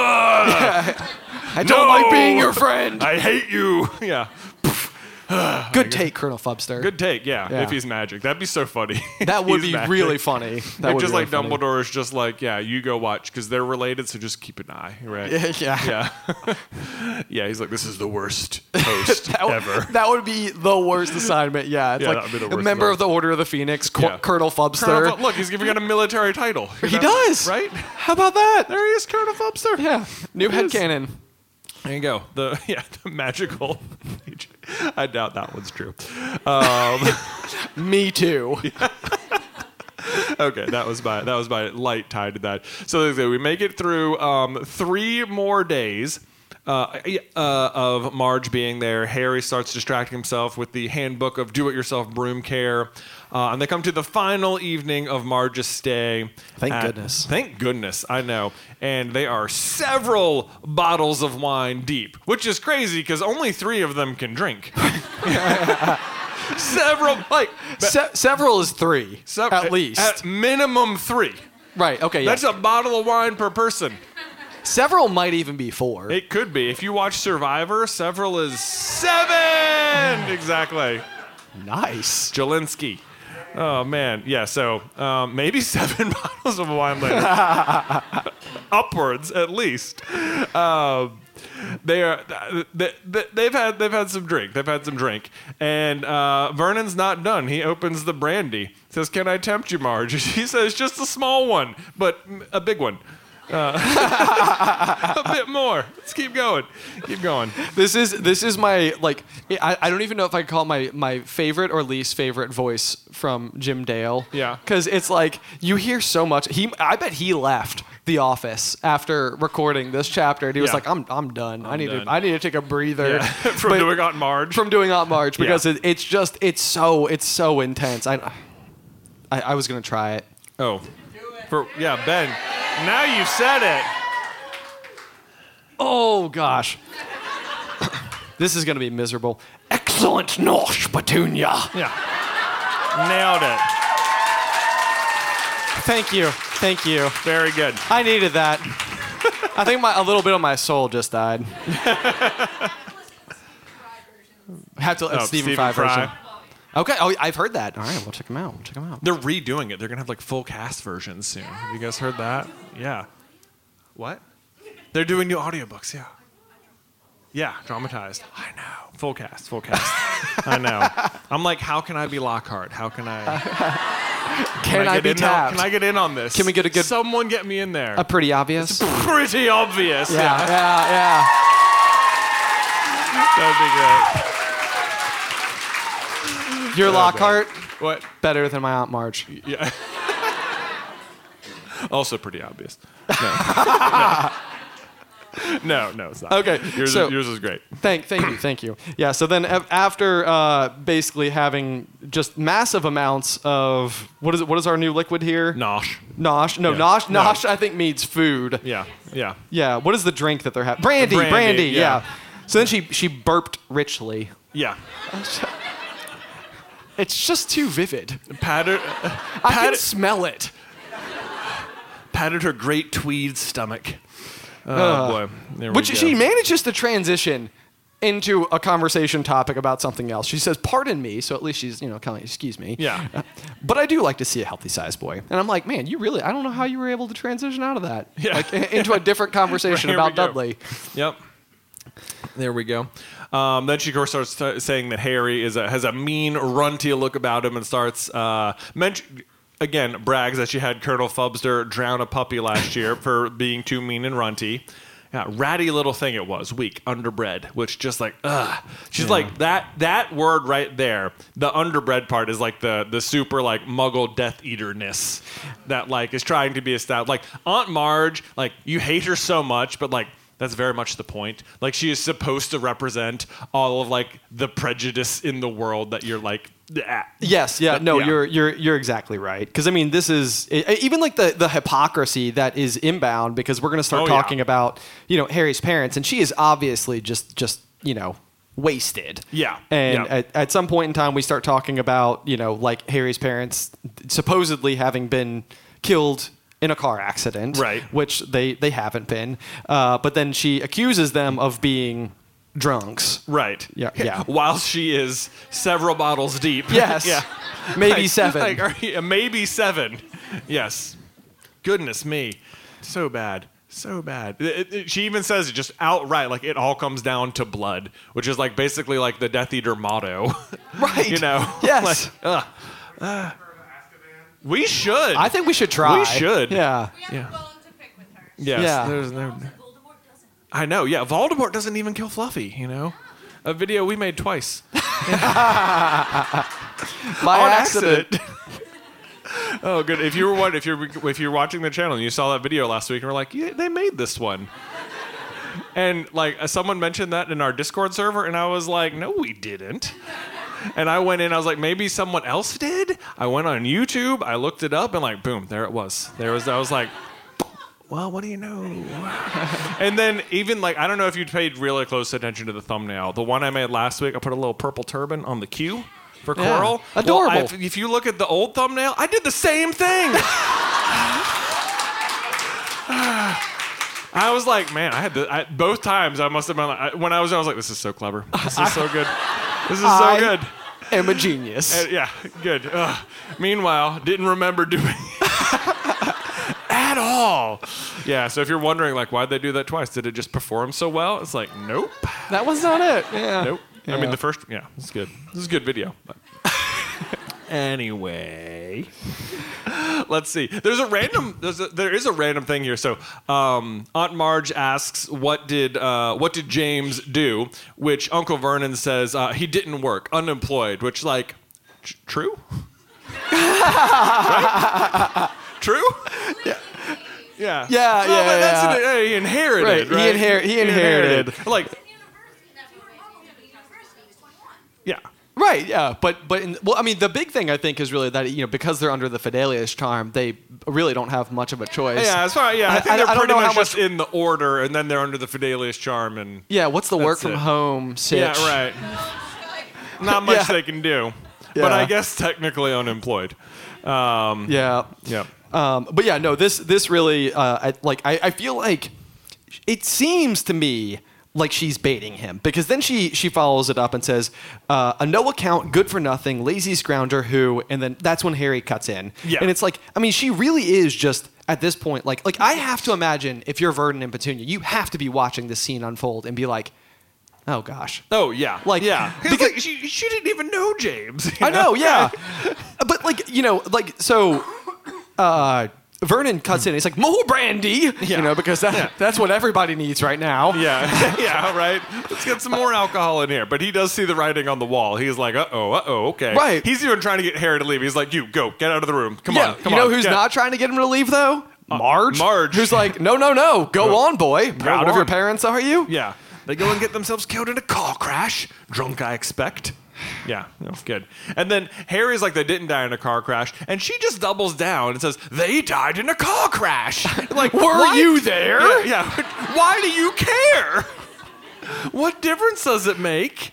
I don't like being your friend. I hate you. Yeah. Good take, Colonel Fubster. Good take, yeah, if he's magic. That'd be so funny. That would be magic. really funny. That would just be like really funny. Dumbledore is just like, yeah, you go watch, because they're related, so just keep an eye, right? Yeah. Yeah, he's like, this is the worst host ever. That would be the worst assignment. Yeah, it's that would be the like a worst member one. of the Order of the Phoenix, Yeah. Colonel Fubster. Look, he's giving it a military title. He does. Right? How about that? There he is, Colonel Fubster. Yeah. New It is. headcanon. There you go. The magical. I doubt that one's true. Me too. Okay, that was my light tie to that. So we make it through 3 more days of Marge being there. Harry starts distracting himself with the handbook of do-it-yourself broom care. And they come to the final evening of Marge's stay. Thank goodness. Thank goodness, I know. And they are several bottles of wine deep, which is crazy because only 3 of them can drink. Several, like... Several is 3, at least. At minimum 3. Right, okay, yeah. That's a bottle of wine per person. Several might even be 4. It could be. If you watch Survivor, several is 7! Exactly. Nice. Jelinski. Oh, man. Yeah, so maybe 7 bottles of wine later. Upwards, at least. They've had some drink. They've had some drink. And Vernon's not done. He opens the brandy. Says, "Can I tempt you, Marge?" She says, "Just a small one, but a big one." A bit more. Let's keep going. Keep going. This is my, like, I don't even know if I call it my favorite or least favorite voice from Jim Dale. Yeah. Because it's like, you hear so much. I bet he left The Office after recording this chapter, and he was like, I'm done. I need to take a breather. Yeah. From doing Aunt Marge. From doing Aunt Marge, because it's so intense. I was gonna try it. Oh. Ben. Now you've said it. Oh, gosh. This is going to be miserable. Excellent nosh, Petunia. Yeah. Nailed it. Thank you. Very good. I needed that. I think a little bit of my soul just died. Have to Stephen Fry version. Okay. Oh, I've heard that. All right, we'll check them out. They're redoing it. They're gonna have like full cast versions soon. Have you guys heard that? Yeah. What? They're doing new audiobooks. Yeah. Yeah, dramatized. I know. Full cast. I know. I'm like, how can I be Lockhart? How can I? Can I be tapped? Can I get in on this? Can we get a good? Someone get me in there. Pretty obvious. Pretty obvious. Yeah. That'd be great. Your Lockhart, What? better than my Aunt Marge. Yeah. Also pretty obvious. No, it's not. Okay, Yours is great. Thank you. Yeah, so then after basically having just massive amounts of, what is our new liquid here? Nosh. Nosh. No, Yeah. Nosh I think means food. Yeah. Yeah, what is the drink that they're having? Brandy, Brandy, yeah. So then she burped richly. Yeah. It's just too vivid. Patted, I can smell it. patted her great tweed stomach. Oh, boy. There we Which go. she manages to transition into a conversation topic about something else. She says, pardon me, so at least she's, kind of like, excuse me. Yeah. But I do like to see a healthy-sized boy. And I'm like, man, I don't know how you were able to transition out of that. Yeah. Like, into a different conversation Here we about go. Dudley. Yep. There we go. Then she, of course, starts saying that Harry has a mean, runty look about him and starts brags that she had Colonel Fubster drown a puppy last year for being too mean and runty. Yeah, ratty little thing it was, weak, underbred, which just like, ugh. She's like, that word right there, the underbred part is like the super like muggle Death Eater-ness that like is trying to be established. Like Aunt Marge, like you hate her so much, but like that's very much the point. Like she is supposed to represent all of like the prejudice in the world that you're like, ah. Yes, yeah, But, no, yeah. you're exactly right. Because I mean, this is even like the hypocrisy that is inbound. Because we're going to start talking about Harry's parents, and she is obviously just wasted. Yeah, And yeah. at some point in time, we start talking about like Harry's parents supposedly having been killed in a car accident, Right. Which they haven't been. But then she accuses them of being drunks. Right. Yeah. While she is several bottles deep. Yes. Yeah. Maybe Like- 7. like, maybe 7. Yes. Goodness me. So bad. So bad. She even says it just outright, like it all comes down to blood, which is like basically like the Death Eater motto. Right. Yes. Like, we should. I think we should try. We should. Yeah. We have a bone to pick with her. Yes. Yeah. There's no. Voldemort doesn't. I know. Yeah. Voldemort doesn't even kill Fluffy. A video we made twice. By On accident. Oh, good. If you're watching the channel and you saw that video last week and were like, yeah, they made this one. And like someone mentioned that in our Discord server, and I was like, no, we didn't. And I went in, I was like, maybe someone else did? I went on YouTube, I looked it up, and like, boom, there it was. I was like, well, what do you know? And then even like, I don't know if you paid really close attention to the thumbnail. The one I made last week, I put a little purple turban on the Q for Coral. Adorable. Well, if you look at the old thumbnail, I did the same thing. I was like, man, both times I must have been like, when I was like, this is so clever. This is so good. This is so good. am a genius. Yeah, good. Meanwhile, didn't remember doing at all. Yeah, so if you're wondering, like, why'd they do that twice? Did it just perform so well? It's like, nope. That was not it. Yeah. Nope. I Yeah. mean, the first, it's good. This is a good video. But. Anyway, let's see. There is a random thing here. So, Aunt Marge asks, "What did James do?" Which Uncle Vernon says he didn't work, unemployed. Which, like, true? Right? True? Yeah. Yeah. Yeah, Well, yeah, that's yeah. he inherited. Right, he inherited. Like, yeah. Right, yeah, but I mean, the big thing I think is really that because they're under the Fidelius charm, they really don't have much of a choice. Yeah, as far I think they're I don't pretty know much how just in the order, and then they're under the Fidelius charm, and Yeah, what's the work That's from it. home sitch? yeah, right. Not much Yeah. they can do, Yeah. but I guess technically unemployed. Yeah. Yeah. But yeah, no, this really, I feel like it seems to me like she's baiting him, because then she follows it up and says, a no account, good for nothing, lazy scrounger who, and then that's when Harry cuts in. Yeah. And it's like, I mean, she really is just at this point, like I have to imagine if you're Verdon and Petunia, you have to be watching this scene unfold and be like, oh gosh. Oh yeah. Like, yeah. because- Like, she didn't even know James. you I know, yeah. But so Vernon cuts in. He's like, more brandy, because that's what everybody needs right now. Yeah. Yeah. Right. Let's get some more alcohol in here. But he does see the writing on the wall. He's like, okay. Right. He's even trying to get Harry to leave. He's like, you go, get out of the room. Come Yeah, on. Come you know on. who's get- not trying to get him to leave though? Marge. Marge. Who's like, no, go on, boy. Proud of on. your parents, are you? Yeah. They go and get themselves killed in a car crash. Drunk, I expect. Yeah, no, good. And then Harry's like, they didn't die in a car crash. And she just doubles down and says, they died in a car crash. Like, Were why- you there? Yeah. Why do you care? What difference does it make?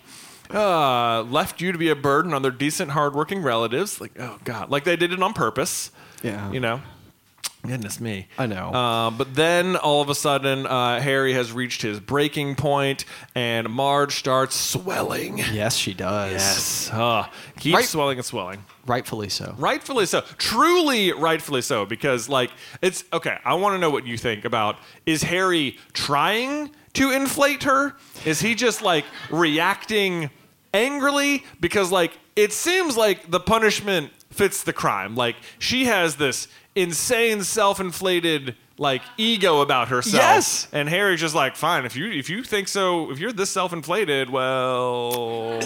Left you to be a burden on their decent, hardworking relatives. Like, oh God, like they did it on purpose. Yeah. You know. Goodness me. I know. But then all of a sudden, Harry has reached his breaking point, and Marge starts swelling. Yes, she does. Yes. Keeps swelling and swelling. Rightfully so. Rightfully so. Truly rightfully so. Because, like, it's... Okay, I want to know what you think about... Is Harry trying to inflate her? Is he just, like, reacting angrily? Because, like, it seems like the punishment fits the crime. Like, she has this insane self-inflated like ego about herself. Yes. And Harry's just like, fine, if you think so, if you're this self-inflated, well,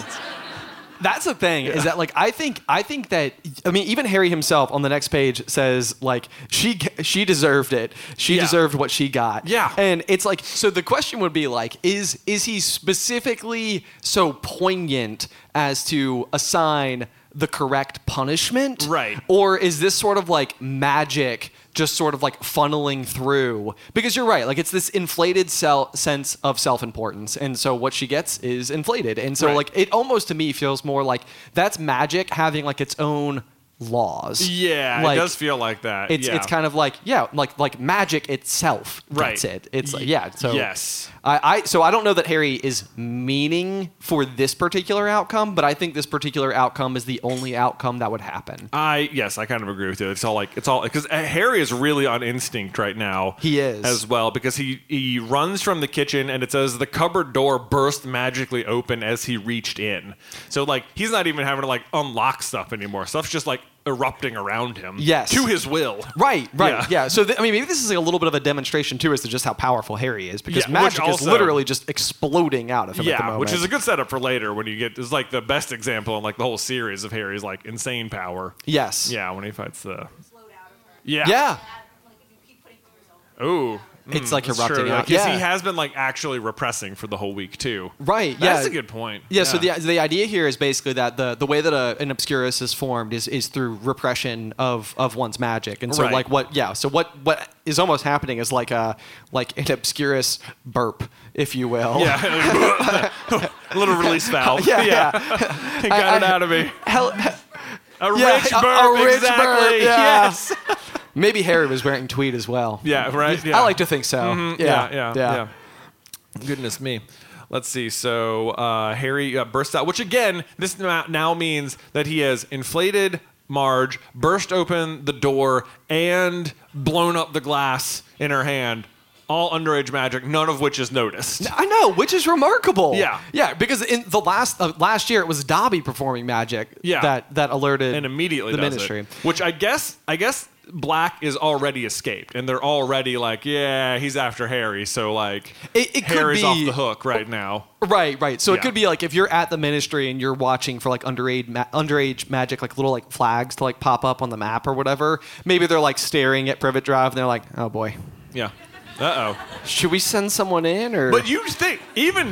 that's the thing is that like I think that I mean even Harry himself on the next page says like she deserved it. She deserved what she got. Yeah. And it's like so the question would be like is he specifically so poignant as to assign the correct punishment? Right. Or is this sort of like magic just sort of like funneling through? Because you're right, like it's this inflated sense of self-importance. And so what she gets is inflated. And so like it almost to me feels more like that's magic having like its own laws. Yeah, like, it does feel like that. It's kind of like like magic itself gets it. It's like, so yes. So I don't know that Harry is meaning for this particular outcome, but I think this particular outcome is the only outcome that would happen. I kind of agree with you. It's all because Harry is really on instinct right now. He is as well because he runs from the kitchen and it says the cupboard door burst magically open as he reached in. So like he's not even having to like unlock stuff anymore. Stuff's just like erupting around him. Yes. To his will. Right. Yeah. So I mean, maybe this is like a little bit of a demonstration too as to just how powerful Harry is because magic is literally just exploding out of him at the moment. Which is a good setup for later when you get it's like the best example in like the whole series of Harry's like insane power. Yes. Yeah, when he fights the Explode out of her. Yeah. Yeah. Like if you keep putting fingers over it. Ooh. It's like erupting out. Because he has been like actually repressing for the whole week too. Right. That's a good point. Yeah. So the idea here is basically that the way that an Obscurus is formed is through repression of one's magic, and so like what is almost happening is like an Obscurus burp, if you will. Yeah. A little release valve. Yeah. It got it out of me. A rich burp. A rich exactly. burp. Yeah. Yes. Maybe Harry was wearing tweed as well. Yeah, right? Yeah. I like to think so. Mm-hmm. Yeah. Goodness me. Let's see. So Harry bursts out, which again, this now means that he has inflated Marge, burst open the door, and blown up the glass in her hand. All underage magic, none of which is noticed. I know, which is remarkable. Yeah, because in the last year it was Dobby performing magic. that alerted and immediately the does Ministry. it. Which I guess Black is already escaped, and they're already like, yeah, he's after Harry, so like it Harry's could off be, the hook right now. Right. So it could be like if you're at the Ministry and you're watching for like underage magic, like little like flags to like pop up on the map or whatever. Maybe they're like staring at Privet Drive and they're like, oh boy. Yeah. Uh-oh. Should we send someone in or? But you'd think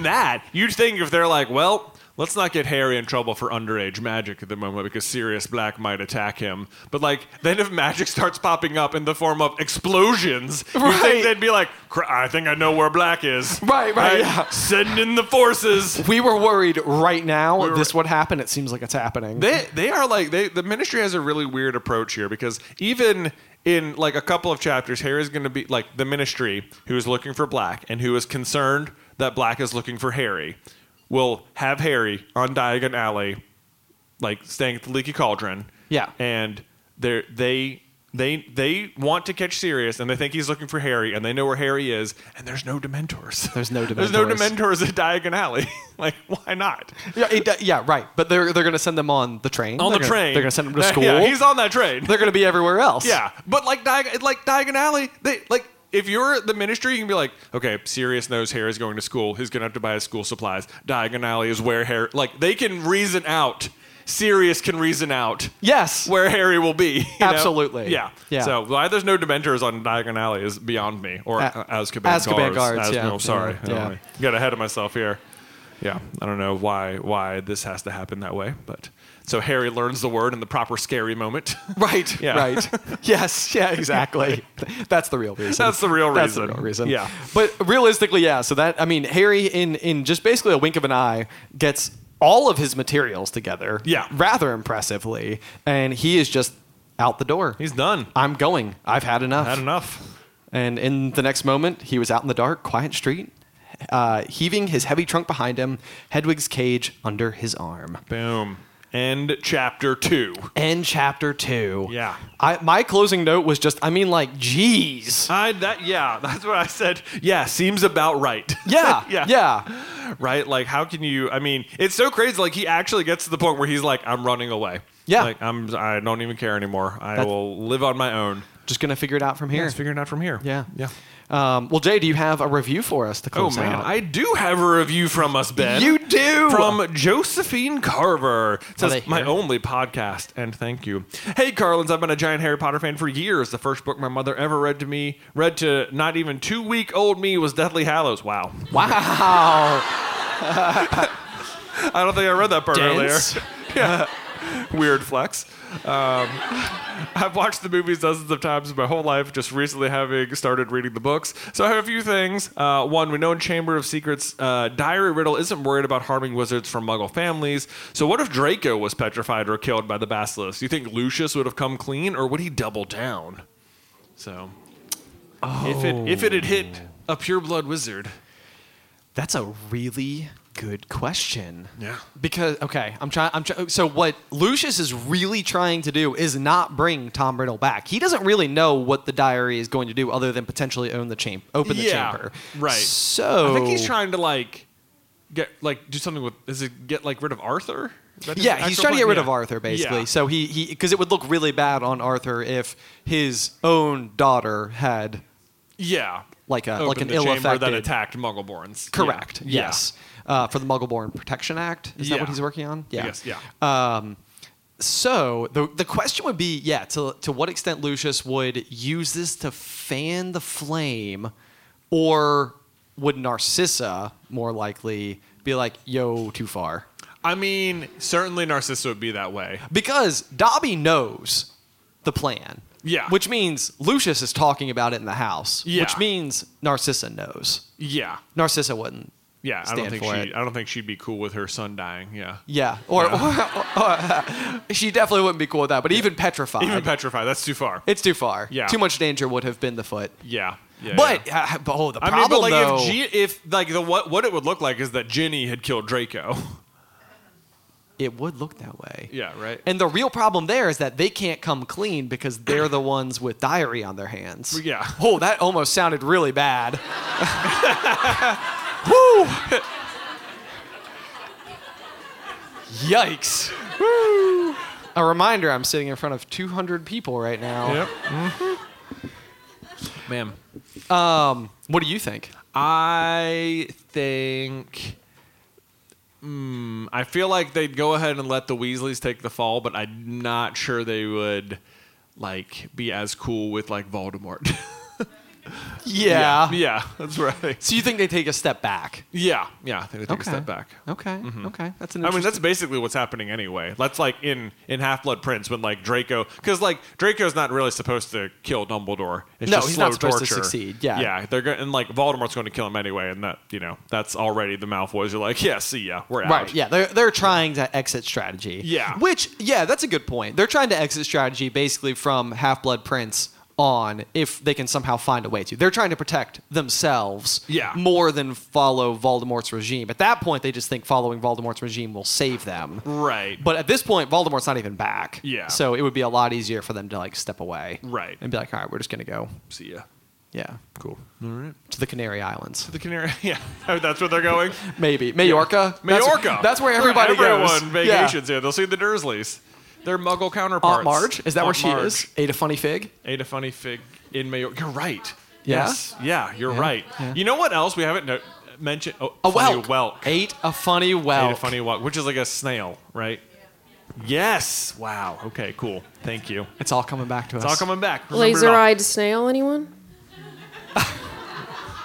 if they're like, well, let's not get Harry in trouble for underage magic at the moment because Sirius Black might attack him. But like, then if magic starts popping up in the form of explosions, you'd think they'd be like, I think I know where Black is. Right, yeah. Send in the forces. We were worried right now this would happen. It seems like it's happening. They are like, the Ministry has a really weird approach here because even in like a couple of chapters, Harry's going to be like the Ministry who is looking for Black and who is concerned that Black is looking for Harry will have Harry on Diagon Alley, like staying at the Leaky Cauldron. Yeah. And they want to catch Sirius, and they think he's looking for Harry, and they know where Harry is, and there's no Dementors. There's no Dementors at Diagon Alley. Like, why not? Yeah, right. But they're going to send them on the train. Train. They're going to send them to school. Yeah, he's on that train. They're going to be everywhere else. Yeah, but like Diagon Alley, they like. If you're the Ministry, you can be like, okay, Sirius knows Harry's going to school. He's going to have to buy his school supplies. Diagon Alley is where Harry... Like, they can reason out. Sirius can reason out. Yes. Where Harry will be. Absolutely. Yeah. So why there's no Dementors on Diagon Alley is beyond me. Or Azkaban Guards. Guards, yeah. Sorry. Yeah. Got ahead of myself here. Yeah, I don't know why this has to happen that way, but so Harry learns the word in the proper scary moment. Right. Yeah. Right. Yes. Yeah. Exactly. That's the real reason. That's the real reason. That's the real reason. Yeah. But realistically, yeah. So Harry in just basically a wink of an eye gets all of his materials together. Yeah. Rather impressively, and he is just out the door. He's done. I'm going. I've had enough. Had enough. And in the next moment, he was out in the dark, quiet street, heaving his heavy trunk behind him, Hedwig's cage under his arm. Boom. End chapter 2. End chapter 2. Yeah. My closing note was just, geez. That's what I said. Yeah, seems about right. Yeah. Yeah. Right? Like, how can you? I mean, it's so crazy. Like, he actually gets to the point where he's like, I'm running away. Yeah. Like, I don't even care anymore. I will live on my own. Just going to figure it out from here. Just figuring it out from here. Yeah. Yeah. Well, Jay, do you have a review for us to close out? I do have a review from us, Ben. You do? From Josephine Carver. It says, they my here? only podcast, and thank you. Hey, Carlins, I've been a giant Harry Potter fan for years. The first book my mother ever read to not even 2-week-old me was Deathly Hallows. Wow. Wow. I don't think I read that part Dense. earlier. Yeah. Weird flex. I've watched the movies dozens of times my whole life, just recently having started reading the books. So I have a few things. One, we know in Chamber of Secrets, Diary Riddle isn't worried about harming wizards from Muggle families. So what if Draco was petrified or killed by the basilisk? Do you think Lucius would have come clean, or would he double down? So, if it had hit a pureblood wizard. That's a really good question. Yeah. Because so what Lucius is really trying to do is not bring Tom Riddle back. He doesn't really know what the diary is going to do other than potentially open the chamber. Right. So I think he's trying to do something with get rid of Arthur? Is that his Yeah, he's actual trying to get plan? rid Yeah. of Arthur basically. Yeah. So he because it would look really bad on Arthur if his own daughter had Yeah. like an Opened the ill chamber affected that attacked Muggleborns. Correct. Yeah. Yes. For the Muggleborn Protection Act. Is that Yeah. what he's working on? Yeah. Yes, yeah. So the question would be, to what extent Lucius would use this to fan the flame, or would Narcissa more likely be like, yo, too far? I mean, certainly Narcissa would be that way. Because Dobby knows the plan. Yeah. Which means Lucius is talking about it in the house. Yeah. Which means Narcissa knows. Yeah. Narcissa wouldn't. Yeah, I stand for it. don't think she'd be cool with her son dying. Yeah. Yeah. Or she definitely wouldn't be cool with that. But even petrified. Even petrified, that's too far. It's too far. Yeah. Too much danger would have been the foot. Yeah. Yeah. But yeah. the problem I mean, but like though, what it would look like is that Ginny had killed Draco. it would look that way. Yeah, right. And the real problem there is that they can't come clean because they're the ones with diary on their hands. Yeah. Oh, that almost sounded really bad. Woo! Yikes. Woo! A reminder, I'm sitting in front of 200 people right now. Yep. Ma'am. What do you think? I think. I feel like they'd go ahead and let the Weasleys take the fall, but I'm not sure they would be as cool with Voldemort. Yeah. Yeah, that's right. So you think they take a step back? Yeah, I think they take a step back. Okay. Okay. That's an I mean, interesting. that's basically what's happening anyway. That's in Half-Blood Prince when Draco, because Draco's not really supposed to kill Dumbledore. It's No, just he's slow not supposed to torture. succeed, yeah. yeah. They're going and Voldemort's going to kill him anyway, and that that's already the Malfoys are like, yeah, see ya, we're out. Right, yeah, they're trying to exit strategy. Yeah. Which, yeah, that's a good point. They're trying to exit strategy basically from Half-Blood Prince on if they can somehow find a way to. They're trying to protect themselves more than follow Voldemort's regime. At that point, they just think following Voldemort's regime will save them. Right. But at this point, Voldemort's not even back. Yeah. So it would be a lot easier for them to step away. Right. And be like, all right, we're just going to go. See ya. Yeah. Cool. All right. To the Canary Islands. The Canary. Yeah. That's where they're going. Maybe. Majorca? Majorca. That's where everybody goes. Everyone vacations. Yeah. They'll see the Dursleys. They're Muggle counterparts. Aunt Marge? Is that where Aunt she Marge. is? Ate a funny fig? Ate a funny fig in Majorca. You're right. Yeah? Yes. Yeah, you're Yeah. right. Yeah. You know what else we haven't mentioned? Oh, A funny whelk. whelk. Ate a funny whelk. Ate a funny whelk, which is like a snail, right? Yes. Wow. Okay, cool. Thank you. It's all coming back to us. It's all coming back. Remember it all. Laser-eyed snail, anyone?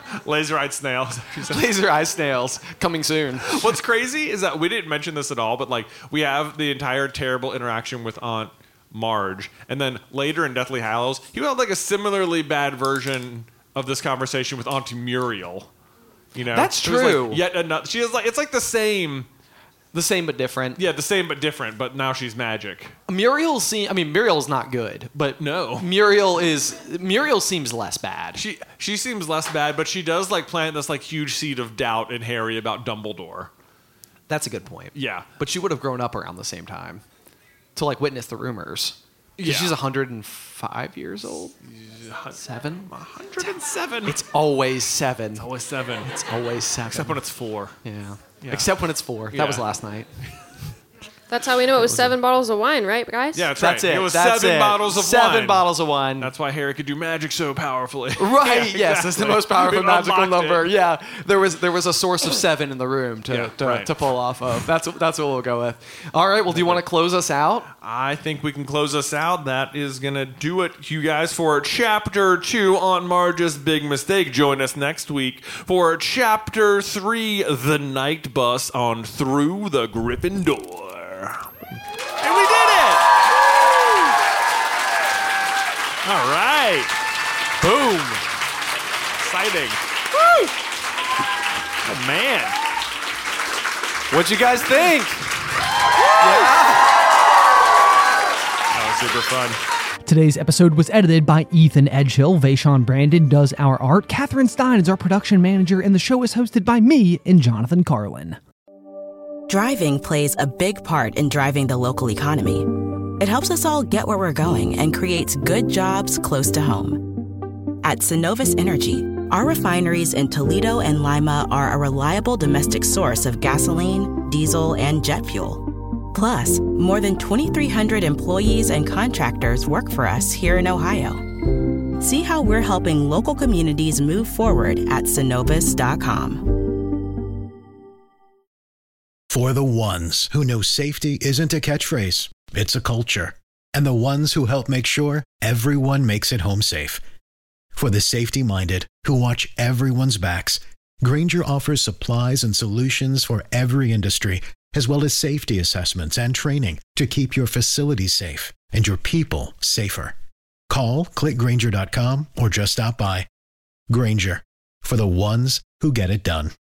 Laser-eyed snails. Laser eye snails coming soon. What's crazy is that we didn't mention this at all, but like we have the entire terrible interaction with Aunt Marge, and then later in Deathly Hallows, he had like a similarly bad version of this conversation with Auntie Muriel. You know, That's It was like true. yet another. She is like it's like the same. The same but different. Yeah, the same but different. But now she's magic. Muriel's not good, but No. Muriel seems less bad. She seems less bad, but she does like plant this like huge seed of doubt in Harry about Dumbledore. That's a good point. Yeah. But she would have grown up around the same time to like witness the rumors. 'Cause Yeah. she's 105 years old. 7? 107. It's always 7. always 7. It's always 7. Except when it's 4. yeah. Yeah. Except when it's 4. Yeah. That was last night. That's how we know it was 7 bottles of wine, right, guys? Yeah, that's That's right. it. It was That's 7 it. bottles of wine. 7 bottles of wine. That's why Harry could do magic so powerfully. Right. Yeah, Yes, it's the exactly. most powerful We magical unlocked number. it. Yeah. There was a source of 7 in the room to right. pull off of. That's what we'll go with. All right. Well, do you want to close us out? I think we can close us out. That is going to do it, you guys, for Chapter 2 on Marge's Big Mistake. Join us next week for Chapter 3, The Night Bus on Through the Gryffindor. And we did it! All right. Boom. Exciting. Woo! Oh, man. What'd you guys think? That was super fun. Today's episode was edited by Ethan Edgehill. Vaishon Brandon does our art. Catherine Stein is our production manager, and the show is hosted by me and Jonathan Carlin. Driving plays a big part in driving the local economy. It helps us all get where we're going and creates good jobs close to home. At Synovus Energy, our refineries in Toledo and Lima are a reliable domestic source of gasoline, diesel, and jet fuel. Plus, more than 2,300 employees and contractors work for us here in Ohio. See how we're helping local communities move forward at Synovus.com. For the ones who know safety isn't a catchphrase, it's a culture. And the ones who help make sure everyone makes it home safe. For the safety-minded who watch everyone's backs, Grainger offers supplies and solutions for every industry, as well as safety assessments and training to keep your facilities safe and your people safer. Call, click Grainger.com, or just stop by. Grainger, for the ones who get it done.